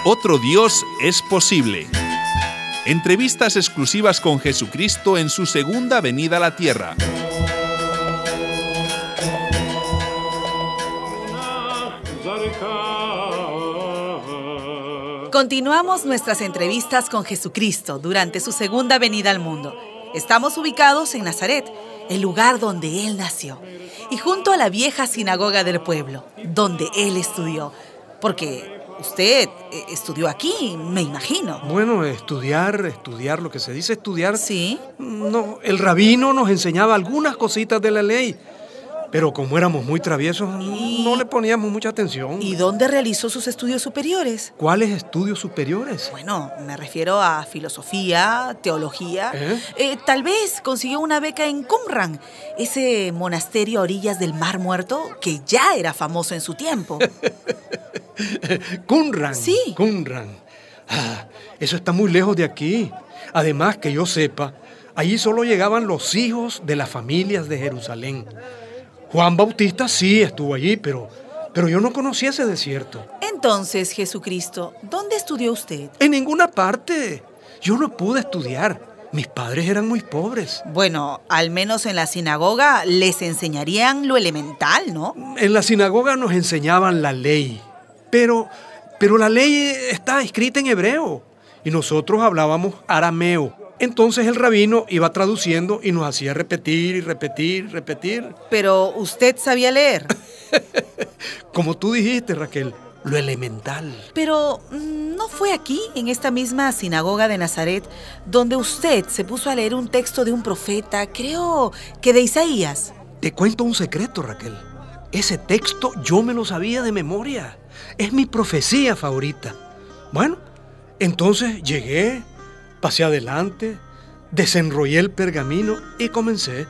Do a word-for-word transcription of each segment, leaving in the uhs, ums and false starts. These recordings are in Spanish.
Otro Dios es posible. Entrevistas exclusivas con Jesucristo en su segunda venida a la tierra. Continuamos nuestras entrevistas con Jesucristo durante su segunda venida al mundo. Estamos ubicados en Nazaret, el lugar donde Él nació, y junto a la vieja sinagoga del pueblo, donde Él estudió. Porque usted estudió aquí, me imagino. Bueno, estudiar, estudiar, lo que se dice estudiar. ¿Sí? No, el rabino nos enseñaba algunas cositas de la ley, pero como éramos muy traviesos, ¿Y? no le poníamos mucha atención. ¿Y dónde realizó sus estudios superiores? ¿Cuáles estudios superiores? Bueno, me refiero a filosofía, teología. ¿Eh? Eh, tal vez consiguió una beca en Qumran, ese monasterio a orillas del Mar Muerto que ya era famoso en su tiempo. Qumran. Sí. Qumran. Ah, eso está muy lejos de aquí. Además, que yo sepa, allí solo llegaban los hijos de las familias de Jerusalén. Juan Bautista sí estuvo allí, pero, pero yo no conocía ese desierto. Entonces, Jesucristo, ¿dónde estudió usted? En ninguna parte. Yo no pude estudiar. Mis padres eran muy pobres. Bueno, al menos en la sinagoga les enseñarían lo elemental, ¿no? En la sinagoga nos enseñaban la ley, pero, pero la ley está escrita en hebreo y nosotros hablábamos arameo. Entonces el rabino iba traduciendo y nos hacía repetir y repetir y repetir. Pero usted sabía leer. Como tú dijiste, Raquel, lo elemental. Pero ¿no fue aquí, en esta misma sinagoga de Nazaret, donde usted se puso a leer un texto de un profeta, creo que de Isaías? Te cuento un secreto, Raquel. Ese texto yo me lo sabía de memoria. Es mi profecía favorita. Bueno, entonces llegué, pasé adelante, desenrollé el pergamino y comencé.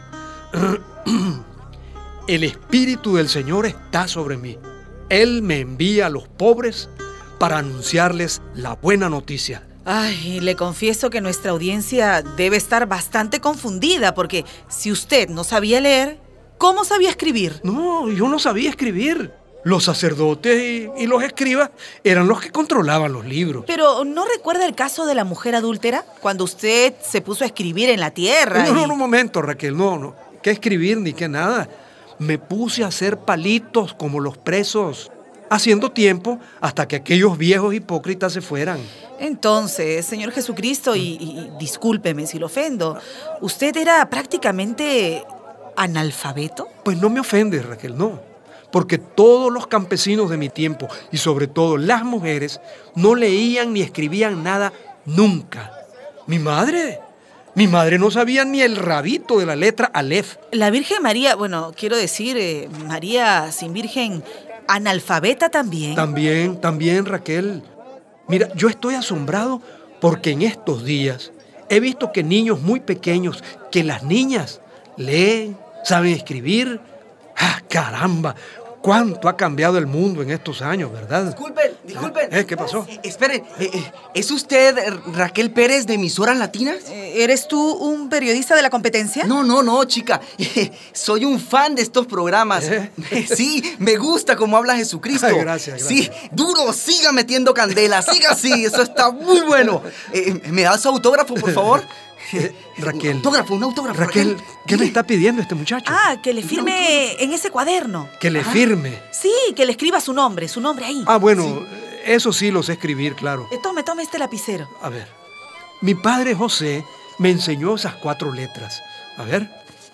El Espíritu del Señor está sobre mí. Él me envía a los pobres para anunciarles la buena noticia. Ay, le confieso que nuestra audiencia debe estar bastante confundida, porque si usted no sabía leer, ¿cómo sabía escribir? No, yo no sabía escribir. Los sacerdotes y, y los escribas eran los que controlaban los libros. Pero ¿no recuerda el caso de la mujer adúltera? Cuando usted se puso a escribir en la tierra. No, y... no, no, un momento, Raquel, no, no. ¿Qué escribir ni qué nada? Me puse a hacer palitos como los presos, haciendo tiempo hasta que aquellos viejos hipócritas se fueran. Entonces, Señor Jesucristo, y, y discúlpeme si lo ofendo, ¿usted era prácticamente analfabeto? Pues no me ofendes, Raquel, no. Porque todos los campesinos de mi tiempo, y sobre todo las mujeres, no leían ni escribían nada nunca. Mi madre, mi madre no sabía ni el rabito de la letra Aleph. La Virgen María, bueno, quiero decir, eh, María sin Virgen, analfabeta también. También, también, Raquel. Mira, yo estoy asombrado porque en estos días he visto que niños muy pequeños, que las niñas leen, saben escribir. ¡Ah, caramba! ¿Cuánto ha cambiado el mundo en estos años, verdad? Disculpen, disculpen. ¿Eh? ¿Qué pasó? Eh, esperen, eh, eh, ¿es usted eh, Raquel Pérez de Emisoras Latinas? Eh, ¿Eres tú un periodista de la competencia? No, no, no, chica. Soy un fan de estos programas. ¿Eh? Sí, me gusta cómo habla Jesucristo. Ay, gracias, gracias. Sí, duro, siga metiendo candela, siga así, eso está muy bueno. Eh, ¿Me das su autógrafo, por favor? Eh, Raquel. Un autógrafo, un autógrafo. Raquel, ¿qué me Dile. está pidiendo este muchacho? Ah, que le firme en ese cuaderno. Que le firme. Sí, que le escriba su nombre, su nombre ahí. Ah, bueno, eso sí lo sé escribir, claro. Eh, tome, tome este lapicero. A ver, mi padre José me enseñó esas cuatro letras. A ver.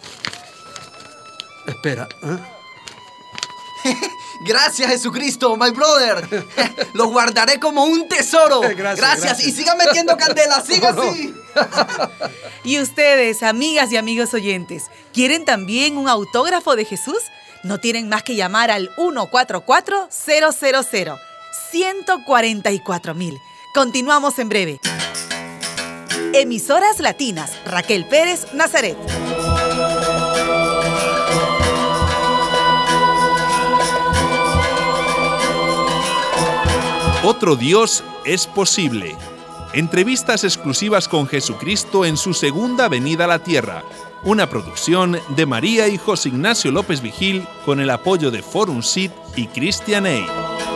Espera, ¿eh? Gracias, Jesucristo, my brother. Lo guardaré como un tesoro. Gracias, gracias. Y siga metiendo candela, siga No, no. así. Y ustedes, amigas y amigos oyentes, ¿quieren también un autógrafo de Jesús? No tienen más que llamar al uno cuatro cuatro cero cero cero uno cuatro cuatro mil. Continuamos en breve. Emisoras Latinas, Raquel Pérez, Nazaret. Otro Dios es posible. Entrevistas exclusivas con Jesucristo en su segunda venida a la tierra. Una producción de María y José Ignacio López Vigil con el apoyo de Forum Sit y Christian Aid.